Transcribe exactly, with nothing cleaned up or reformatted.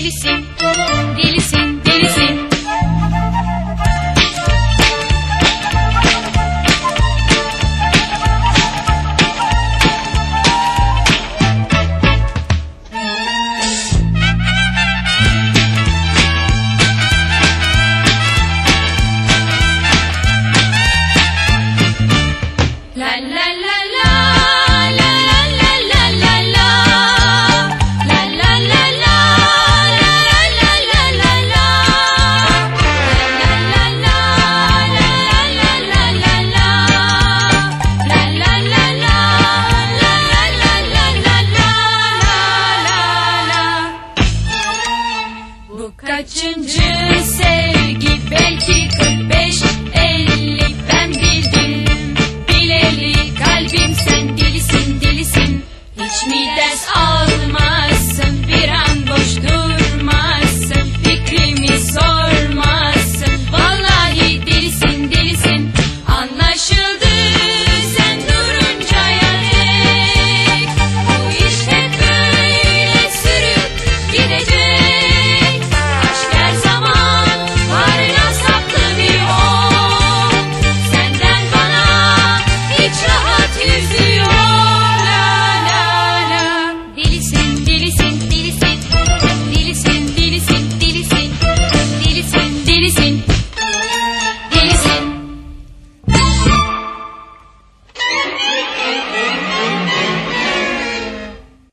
delisin, delisin, delisin. La la la la, la la la la la la, la la la la, la la la la la, la la la, la la la la la, la la la la, la la la la la. Bu kaçıncı sevgi, belki kırk beş elli, ben bildim bileli. Kalbim sen delisin, delisin, hiç mi ders al?